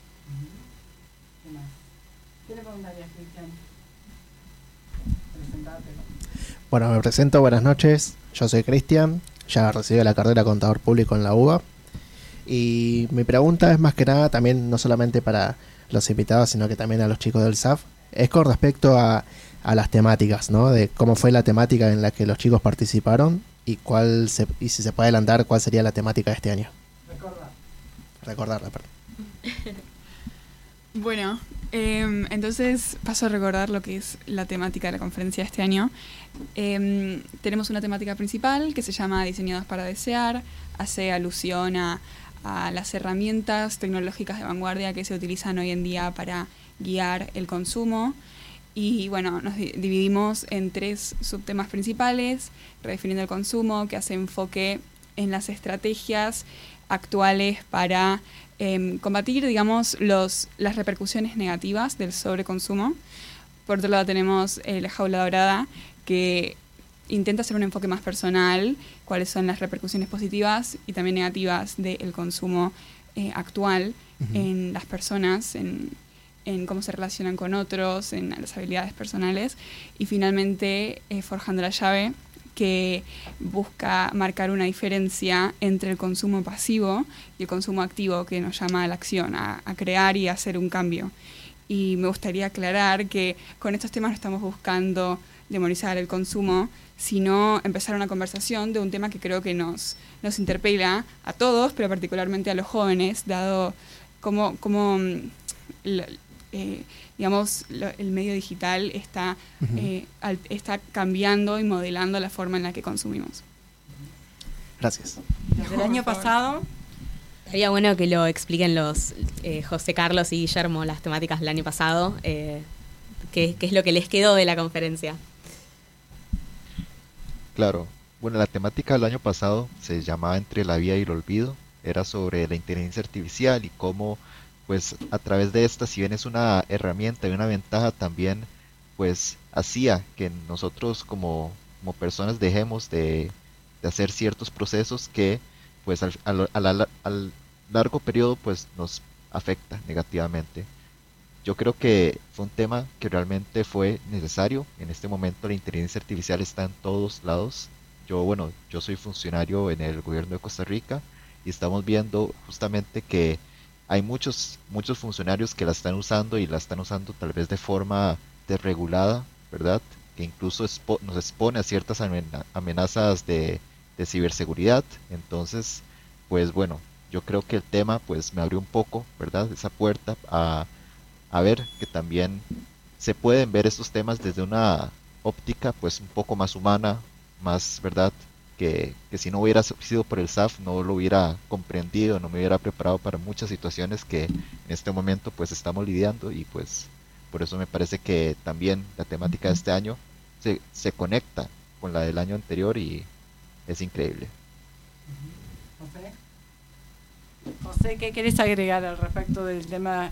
Bueno, me presento, buenas noches. Yo soy Cristian, ya recibí la carrera de contador público en la UBA. Y mi pregunta es más que nada también, no solamente para los invitados, sino que también a los chicos del SAF, es con respecto a las temáticas, ¿no? De cómo fue la temática en la que los chicos participaron y y si se puede adelantar cuál sería la temática de este año. Recordarla, perdón. Bueno, entonces paso a recordar lo que es la temática de la conferencia de este año. Tenemos una temática principal que se llama Diseñados para Desear, hace alusión a las herramientas tecnológicas de vanguardia que se utilizan hoy en día para guiar el consumo. Y bueno, nos dividimos en 3 subtemas principales: redefiniendo el consumo, que hace enfoque en las estrategias actuales para combatir, digamos, las repercusiones negativas del sobreconsumo. Por otro lado tenemos la jaula dorada, que intenta hacer un enfoque más personal, cuáles son las repercusiones positivas y también negativas del consumo actual en las personas, en cómo se relacionan con otros, en las habilidades personales. Y finalmente Forjando la Llave, que busca marcar una diferencia entre el consumo pasivo y el consumo activo, que nos llama a la acción, a crear y a hacer un cambio. Y me gustaría aclarar que con estos temas no estamos buscando demonizar el consumo, sino empezar una conversación de un tema que creo que nos interpela a todos, pero particularmente a los jóvenes, dado cómo digamos, el medio digital está cambiando y modelando la forma en la que consumimos. Gracias. Desde el año pasado... Sería bueno que lo expliquen los José Carlos y Guillermo, las temáticas del año pasado, qué es lo que les quedó de la conferencia. Claro, bueno, la temática del año pasado se llamaba Entre la vida y el olvido, era sobre la inteligencia artificial y cómo, pues, a través de esta, si bien es una herramienta y una ventaja, también, pues, hacía que nosotros como personas dejemos de hacer ciertos procesos que, pues, al largo periodo, pues, nos afecta negativamente. Yo creo que fue un tema que realmente fue necesario. En este momento la inteligencia artificial está en todos lados. Yo soy funcionario en el gobierno de Costa Rica y estamos viendo justamente que hay muchos funcionarios que la están usando y la están usando tal vez de forma desregulada, ¿verdad? Que incluso nos expone a ciertas amenazas de ciberseguridad. Entonces, pues bueno, yo creo que el tema pues me abrió un poco, ¿verdad? Esa puerta a ver que también se pueden ver estos temas desde una óptica pues un poco más humana, más, ¿verdad? Que si no hubiera sido por el SAF no lo hubiera comprendido, no me hubiera preparado para muchas situaciones que en este momento pues estamos lidiando, y pues por eso me parece que también la temática de este año se conecta con la del año anterior y es increíble. José, ¿qué querés agregar al respecto del tema?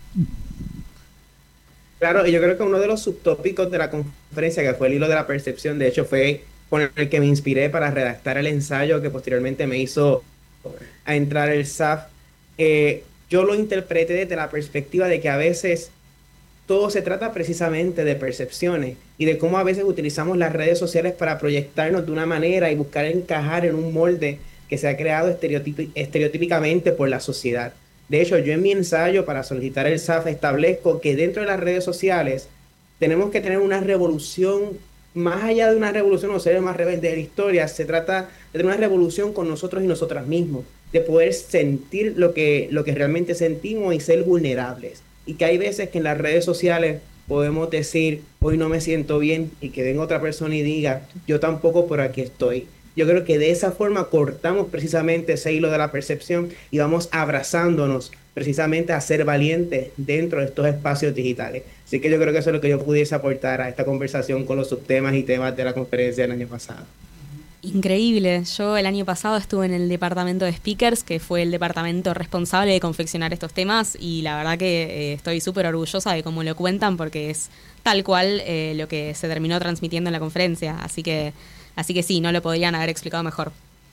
Claro, yo creo que uno de los subtópicos de la conferencia, que fue el hilo de la percepción, de hecho fue con el que me inspiré para redactar el ensayo que posteriormente me hizo a entrar al SAF, yo lo interpreté desde la perspectiva de que a veces todo se trata precisamente de percepciones y de cómo a veces utilizamos las redes sociales para proyectarnos de una manera y buscar encajar en un molde que se ha creado estereotípicamente por la sociedad. De hecho, yo en mi ensayo para solicitar el SAF establezco que dentro de las redes sociales tenemos que tener una revolución, más allá de una revolución o ser el más rebelde de la historia, se trata de tener una revolución con nosotros y nosotras mismos, de poder sentir lo que realmente sentimos y ser vulnerables. Y que hay veces que en las redes sociales podemos decir, hoy no me siento bien, y que venga otra persona y diga, yo tampoco, por aquí estoy. Yo creo que de esa forma cortamos precisamente ese hilo de la percepción y vamos abrazándonos precisamente a ser valientes dentro de estos espacios digitales. Así que yo creo que eso es lo que yo pudiese aportar a esta conversación con los subtemas y temas de la conferencia del año pasado. Increíble. Yo el año pasado estuve en el departamento de speakers, que fue el departamento responsable de confeccionar estos temas, y la verdad que estoy súper orgullosa de cómo lo cuentan, porque es tal cual lo que se terminó transmitiendo en la conferencia. Así que sí, no lo podrían haber explicado mejor.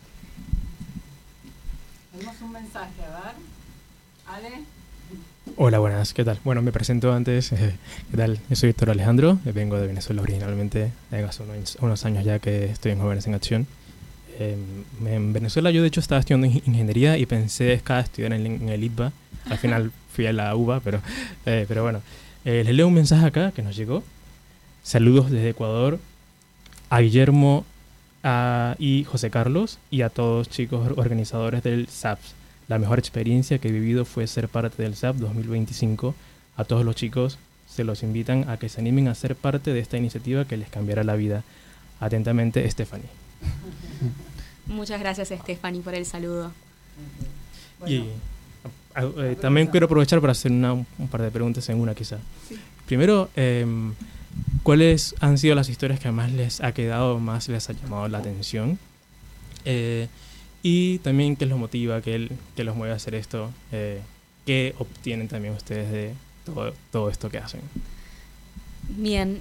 Tenemos un mensaje, a ver. Ale. Hola, buenas, ¿qué tal? Bueno, me presento antes. ¿Qué tal? Yo soy Víctor Alejandro, vengo de Venezuela originalmente, hace unos años ya que estoy en Jóvenes en Acción. En Venezuela yo de hecho estaba estudiando ingeniería y pensé estudiar en el ITBA. Al final fui a la UBA, pero bueno. Les leo un mensaje acá que nos llegó. Saludos desde Ecuador a Guillermo y José Carlos y a todos chicos organizadores del SAF. La mejor experiencia que he vivido fue ser parte del SAF 2025. A todos los chicos se los invitan a que se animen a ser parte de esta iniciativa que les cambiará la vida. Atentamente, Stephanie. Muchas gracias, Stephanie, por el saludo. Y también quiero aprovechar para hacer un par de preguntas en una quizá. Sí. Primero, ¿cuáles han sido las historias que más les ha quedado, más les ha llamado la atención? Y también qué los motiva, qué los mueve a hacer esto, qué obtienen también ustedes de todo esto que hacen. Bien,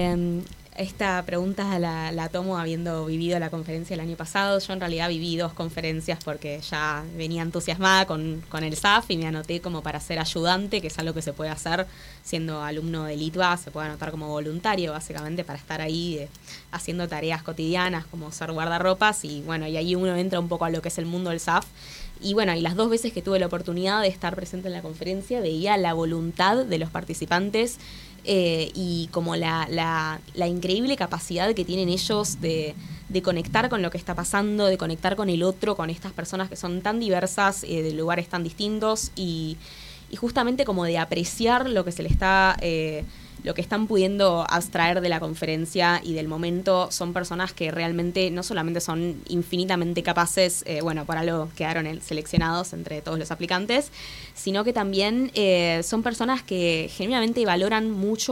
esta pregunta la tomo habiendo vivido la conferencia el año pasado. Yo en realidad viví 2 conferencias porque ya venía entusiasmada con el SAF y me anoté como para ser ayudante, que es algo que se puede hacer siendo alumno del ITBA, se puede anotar como voluntario básicamente para estar ahí haciendo tareas cotidianas como ser guardarropas, y bueno, y ahí uno entra un poco a lo que es el mundo del SAF. Y bueno, y las 2 veces que tuve la oportunidad de estar presente en la conferencia veía la voluntad de los participantes y como la increíble capacidad que tienen ellos de conectar con lo que está pasando, de conectar con el otro, con estas personas que son tan diversas, de lugares tan distintos, y justamente como de apreciar lo que se le está lo que están pudiendo abstraer de la conferencia y del momento. Son personas que realmente no solamente son infinitamente capaces, por algo quedaron seleccionados entre todos los aplicantes, sino que también son personas que genuinamente valoran mucho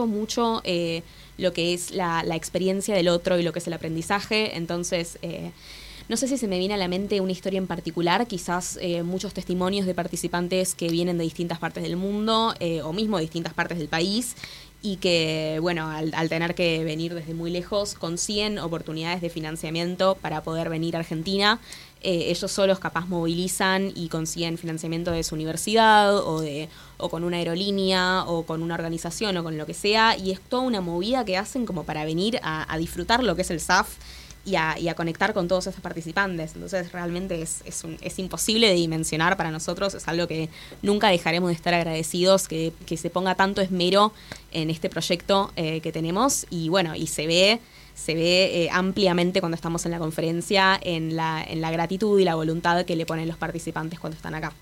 lo que es la experiencia del otro y lo que es el aprendizaje. Entonces, no sé si se me viene a la mente una historia en particular, quizás muchos testimonios de participantes que vienen de distintas partes del mundo o mismo de distintas partes del país, y que, bueno, al tener que venir desde muy lejos, consiguen oportunidades de financiamiento para poder venir a Argentina. Ellos solos capaz movilizan y consiguen financiamiento de su universidad o con una aerolínea o con una organización o con lo que sea, y es toda una movida que hacen como para venir a disfrutar lo que es el SAF y a conectar con todos esos participantes. Entonces realmente es imposible de dimensionar para nosotros, es algo que nunca dejaremos de estar agradecidos, que se ponga tanto esmero en este proyecto que tenemos, y bueno, y se ve ampliamente cuando estamos en la conferencia en la gratitud y la voluntad que le ponen los participantes cuando están acá.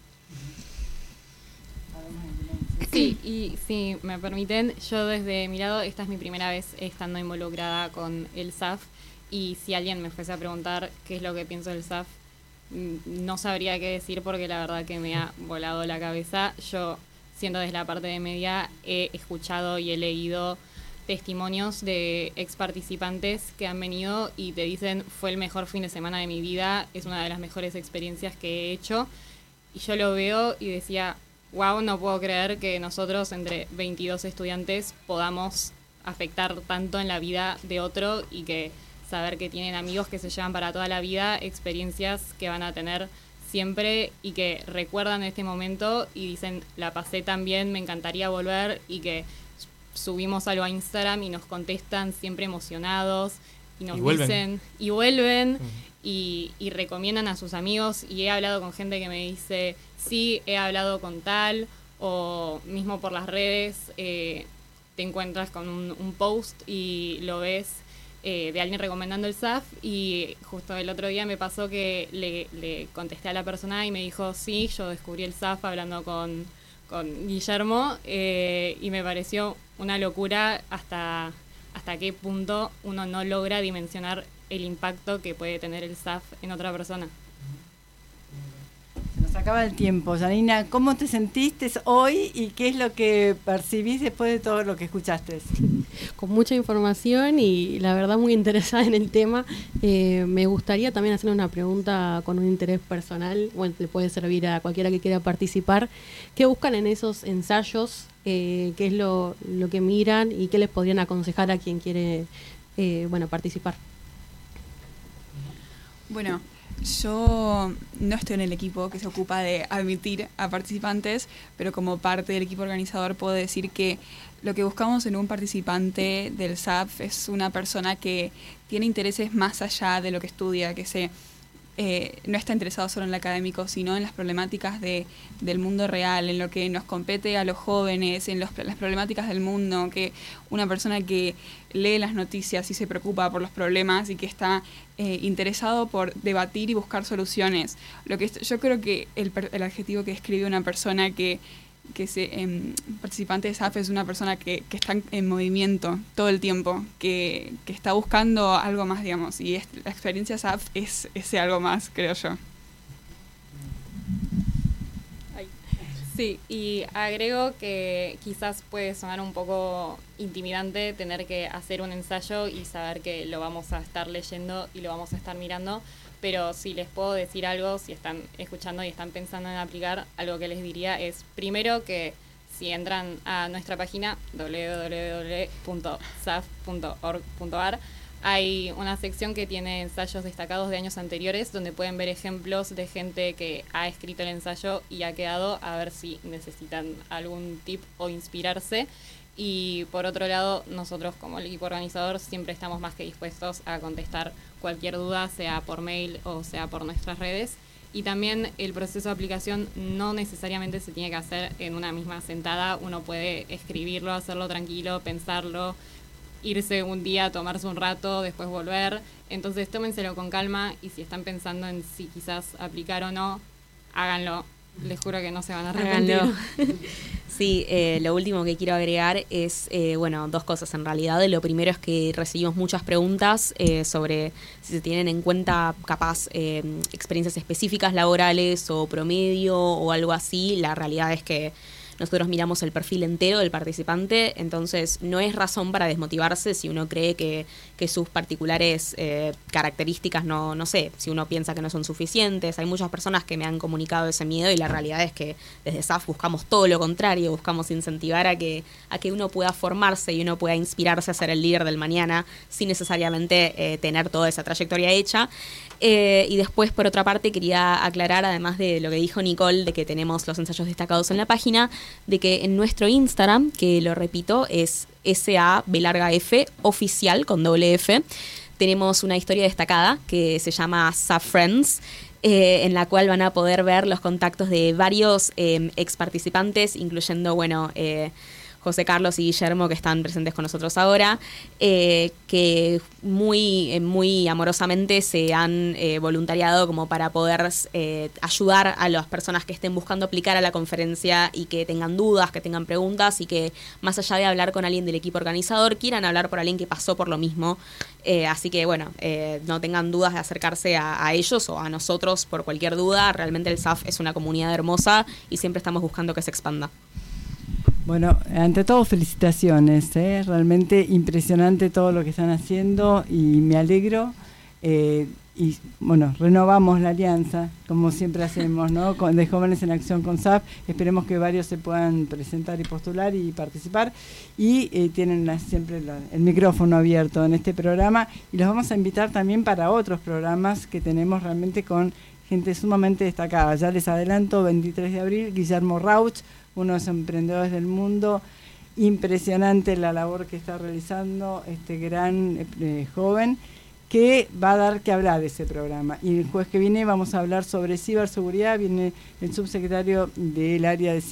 Sí, y si me permiten, yo desde mi lado, esta es mi primera vez estando involucrada con el SAF, y si alguien me fuese a preguntar qué es lo que pienso del SAF, no sabría qué decir, porque la verdad que me ha volado la cabeza. Yo, siendo desde la parte de media, he escuchado y he leído testimonios de ex participantes que han venido y te dicen: fue el mejor fin de semana de mi vida, es una de las mejores experiencias que he hecho. Y yo lo veo y decía: wow, no puedo creer que nosotros, entre 22 estudiantes, podamos afectar tanto en la vida de otro, y que saber que tienen amigos que se llevan para toda la vida, experiencias que van a tener siempre y que recuerdan este momento y dicen, la pasé tan bien, me encantaría volver, y que subimos algo a Instagram y nos contestan siempre emocionados y nos dicen y vuelven y recomiendan a sus amigos, y he hablado con gente que me dice, sí, he hablado con tal, o mismo por las redes te encuentras con un post y lo ves de alguien recomendando el SAF, y justo el otro día me pasó que le contesté a la persona y me dijo, sí, yo descubrí el SAF hablando con Guillermo, y me pareció una locura hasta qué punto uno no logra dimensionar el impacto que puede tener el SAF en otra persona. Se nos acaba el tiempo. Janina, ¿cómo te sentiste hoy y qué es lo que percibís después de todo lo que escuchaste? Con mucha información y la verdad muy interesada en el tema. Me gustaría también hacer una pregunta con un interés personal, bueno, le puede servir a cualquiera que quiera participar. ¿Qué buscan en esos ensayos? ¿Qué es lo que miran y qué les podrían aconsejar a quien quiere participar? Bueno, yo no estoy en el equipo que se ocupa de admitir a participantes, pero como parte del equipo organizador puedo decir que lo que buscamos en un participante del SAF es una persona que tiene intereses más allá de lo que estudia, que no está interesado solo en lo académico, sino en las problemáticas del mundo real, en lo que nos compete a los jóvenes, en las problemáticas del mundo, que una persona que lee las noticias y se preocupa por los problemas y que está interesado por debatir y buscar soluciones. Yo creo que el adjetivo que describe una persona participante de SAF es una persona que está en movimiento todo el tiempo, que está buscando algo más, digamos, y la experiencia SAF es ese algo más, creo yo. Sí, y agrego que quizás puede sonar un poco intimidante tener que hacer un ensayo y saber que lo vamos a estar leyendo y lo vamos a estar mirando, pero si les puedo decir algo, si están escuchando y están pensando en aplicar, algo que les diría es, primero, que si entran a nuestra página www.saf.org.ar, hay una sección que tiene ensayos destacados de años anteriores, donde pueden ver ejemplos de gente que ha escrito el ensayo y ha quedado, a ver si necesitan algún tip o inspirarse. Y por otro lado, nosotros como el equipo organizador siempre estamos más que dispuestos a contestar cualquier duda, sea por mail o sea por nuestras redes. Y también el proceso de aplicación no necesariamente se tiene que hacer en una misma sentada. Uno puede escribirlo, hacerlo tranquilo, pensarlo, irse un día, tomarse un rato, después volver. Entonces tómenselo con calma y si están pensando en si quizás aplicar o no, háganlo. Les juro que no se van a arrepentir. Sí, lo último que quiero agregar es, dos cosas en realidad. Lo primero es que recibimos muchas preguntas sobre si se tienen en cuenta capaz experiencias específicas laborales o promedio o algo así. La realidad es que nosotros miramos el perfil entero del participante, entonces no es razón para desmotivarse si uno cree que sus particulares características no sé, si uno piensa que no son suficientes. Hay muchas personas que me han comunicado ese miedo y la realidad es que desde SAF buscamos todo lo contrario, buscamos incentivar a que uno pueda formarse y uno pueda inspirarse a ser el líder del mañana sin necesariamente tener toda esa trayectoria hecha. Y después, por otra parte, quería aclarar, además de lo que dijo Nicole, de que tenemos los ensayos destacados en la página, de que en nuestro Instagram, que lo repito, es SAB oficial con doble F, tenemos una historia destacada que se llama SAF Friends, en la cual van a poder ver los contactos de varios ex participantes, incluyendo, José Carlos y Guillermo, que están presentes con nosotros ahora, que muy amorosamente se han voluntariado como para poder ayudar a las personas que estén buscando aplicar a la conferencia y que tengan dudas, que tengan preguntas y que más allá de hablar con alguien del equipo organizador, quieran hablar por alguien que pasó por lo mismo. Así que no tengan dudas de acercarse a ellos o a nosotros por cualquier duda. Realmente el SAF es una comunidad hermosa y siempre estamos buscando que se expanda. Bueno, ante todo felicitaciones, realmente impresionante todo lo que están haciendo y me alegro. Renovamos la alianza, como siempre hacemos, ¿no? De Jóvenes en Acción con SAF. Esperemos que varios se puedan presentar y postular y participar. Y tienen siempre el micrófono abierto en este programa. Y los vamos a invitar también para otros programas que tenemos realmente con gente sumamente destacada. Ya les adelanto, 23 de abril, Guillermo Rauch, uno de los emprendedores del mundo. Impresionante la labor que está realizando este gran joven, que va a dar que hablar de ese programa. Y el jueves que viene vamos a hablar sobre ciberseguridad. Viene el subsecretario del área de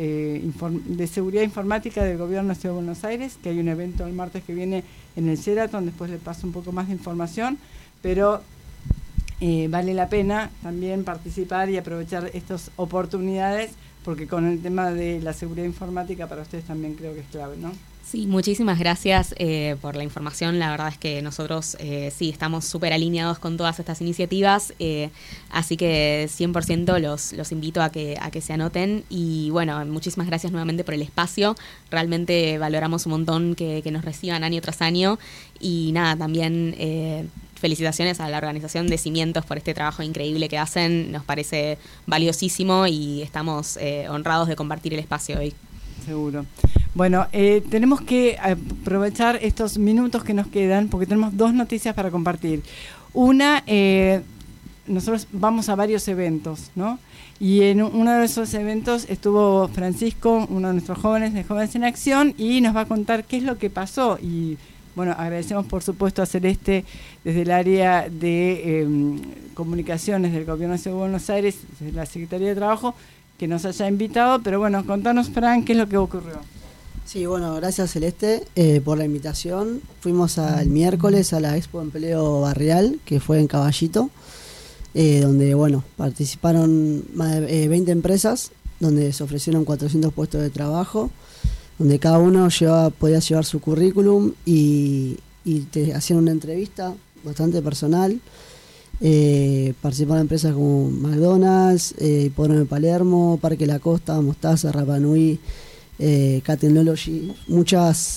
de seguridad informática del Gobierno de Ciudad de Buenos Aires, que hay un evento el martes que viene en el Sheraton. Después le paso un poco más de información, pero vale la pena también participar y aprovechar estas oportunidades, porque con el tema de la seguridad informática para ustedes también creo que es clave, ¿no? Sí, muchísimas gracias por la información. La verdad es que nosotros sí estamos súper alineados con todas estas iniciativas, así que 100% los invito a que se anoten. Y bueno, muchísimas gracias nuevamente por el espacio. Realmente valoramos un montón que nos reciban año tras año. Y nada, también felicitaciones a la organización de Cimientos por este trabajo increíble que hacen. Nos parece valiosísimo y estamos honrados de compartir el espacio hoy. Seguro. Bueno, tenemos que aprovechar estos minutos que nos quedan porque tenemos dos noticias para compartir. Una, nosotros vamos a varios eventos, ¿no? Y en uno de esos eventos estuvo Francisco, uno de nuestros jóvenes de Jóvenes en Acción, y nos va a contar qué es lo que pasó. Y bueno, agradecemos por supuesto a Celeste desde el área de comunicaciones del Gobierno de Ciudad de Buenos Aires, desde la Secretaría de Trabajo, que nos haya invitado. Pero bueno, contanos, Fran, qué es lo que ocurrió. Sí, bueno, gracias Celeste por la invitación. Fuimos el miércoles a la Expo Empleo Barrial, que fue en Caballito, donde bueno, participaron más de 20 empresas, donde se ofrecieron 400 puestos de trabajo, donde cada uno podía llevar su currículum y te hacían una entrevista bastante personal. Participaron empresas como McDonald's, Hipódromo de Palermo, Parque La Costa, Mostaza, Rapa Nui, K-Technology, muchas,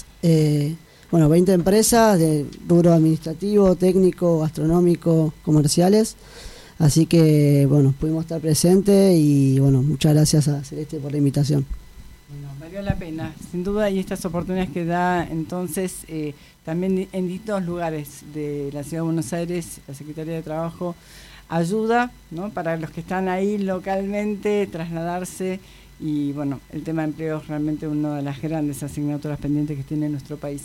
20 empresas de rubro administrativo, técnico, gastronómico, comerciales. Así que bueno, pudimos estar presentes y bueno, muchas gracias a Celeste por la invitación. Bueno, valió la pena, sin duda, y estas oportunidades que da entonces también en distintos lugares de la Ciudad de Buenos Aires, la Secretaría de Trabajo ayuda, ¿no?, para los que están ahí localmente, trasladarse. Y bueno, el tema de empleo es realmente una de las grandes asignaturas pendientes que tiene nuestro país.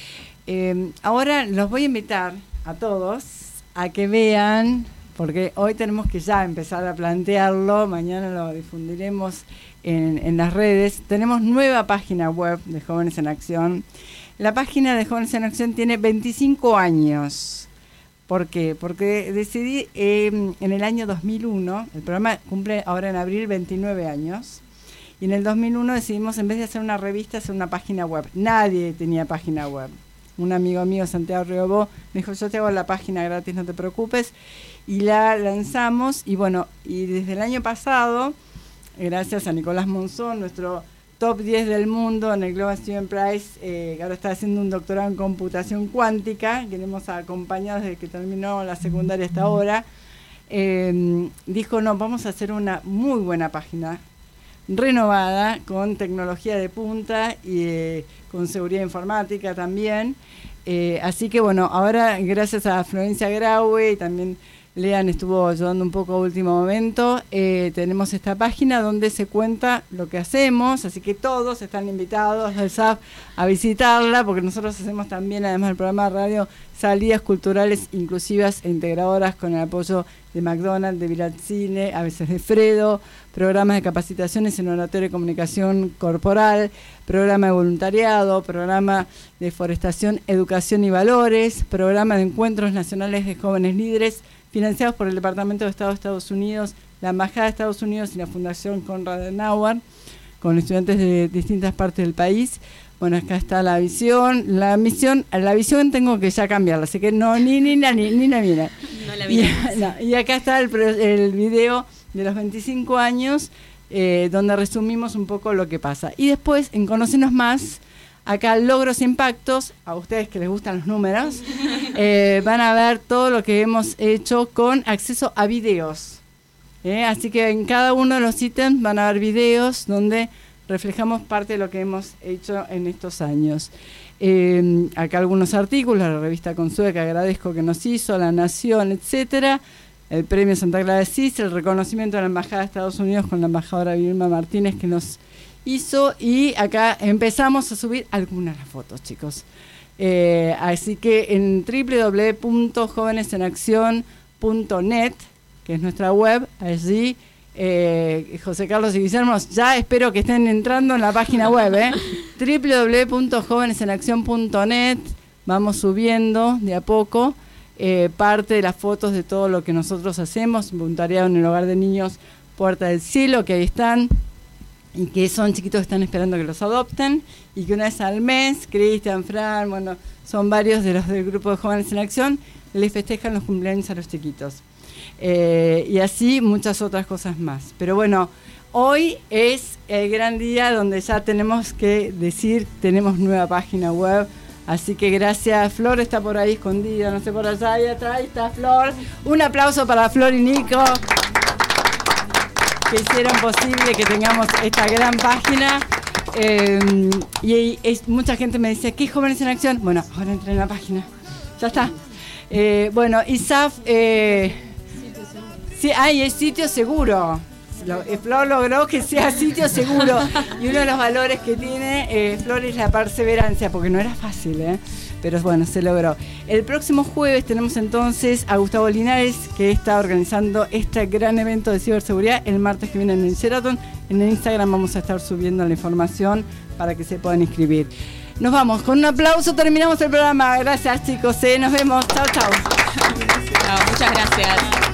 Ahora los voy a invitar a todos a que vean, porque hoy tenemos que ya empezar a plantearlo, mañana lo difundiremos en las redes. Tenemos nueva página web de Jóvenes en Acción. La página de Jóvenes en Acción tiene 25 años. ¿Por qué? Porque decidí en el año 2001, el programa cumple ahora en abril 29 años, y en el 2001 decidimos, en vez de hacer una revista, hacer una página web. Nadie tenía página web. Un amigo mío, Santiago Riobó, me dijo, yo te hago la página gratis, no te preocupes. Y la lanzamos, y bueno, y desde el año pasado, gracias a Nicolás Monzón, nuestro top 10 del mundo en el Global Student Prize, que ahora está haciendo un doctorado en computación cuántica, que le hemos acompañado desde que terminó la secundaria hasta ahora, dijo, no, vamos a hacer una muy buena página, renovada, con tecnología de punta y con seguridad informática también. Así que bueno, ahora gracias a Florencia Graue y también Lean estuvo ayudando un poco a último momento, tenemos esta página donde se cuenta lo que hacemos, así que todos están invitados al SAF a visitarla, porque nosotros hacemos también, además del programa de radio, salidas culturales inclusivas e integradoras con el apoyo de McDonald's, de Viracine, a veces de Fredo, programas de capacitaciones en oratoria y comunicación corporal, programa de voluntariado, programa de forestación, educación y valores, programa de encuentros nacionales de jóvenes líderes, financiados por el Departamento de Estado de Estados Unidos, la Embajada de Estados Unidos y la Fundación Konrad Adenauer, con estudiantes de distintas partes del país. Bueno, acá está la visión, la visión tengo que ya cambiarla, así que no, ni la mira. No la miramos. Y acá está el video de los 25 años, donde resumimos un poco lo que pasa. Y después, en Conocernos Más, acá Logros e Impactos, a ustedes que les gustan los números, van a ver todo lo que hemos hecho con acceso a videos. Así que en cada uno de los ítems van a ver videos donde reflejamos parte de lo que hemos hecho en estos años. Acá algunos artículos, la revista Consueca, agradezco que nos hizo, La Nación, etcétera. el premio Santa Clara de Asís, el reconocimiento de la Embajada de Estados Unidos con la embajadora Vilma Martínez que nos hizo, y acá empezamos a subir algunas fotos, chicos. Así que en www.jovenesenaccion.net, que es nuestra web, allí José Carlos y Guillermo, ya espero que estén entrando en la página web, www.jovenesenaccion.net. Vamos subiendo de a poco parte de las fotos de todo lo que nosotros hacemos, voluntariado en el hogar de niños Puerta del Cielo, que ahí están, y que son chiquitos que están esperando que los adopten, y que una vez al mes, Cristian, Fran, bueno, son varios de los del grupo de Jóvenes en Acción, les festejan los cumpleaños a los chiquitos. Y así muchas otras cosas más. Pero bueno, hoy es el gran día donde ya tenemos que decir, tenemos nueva página web, así que gracias. Flor está por ahí escondida, no sé, por allá, ahí atrás está Flor. Un aplauso para Flor y Nico, que hicieron posible que tengamos esta gran página. Y mucha gente me dice, ¿qué Jóvenes en Acción? Bueno, ahora entré en la página, ya está. Bueno, ISAF, sí, es sitio seguro. Flor logró que sea sitio seguro, y uno de los valores que tiene Flor es la perseverancia, porque no era fácil, pero bueno, se logró. El próximo jueves tenemos entonces a Gustavo Linares, que está organizando este gran evento de ciberseguridad el martes que viene en el Sheraton. En el Instagram vamos a estar subiendo la información para que se puedan inscribir. Nos vamos, con un aplauso terminamos el programa. Gracias, chicos, nos vemos, chao. Muchas gracias.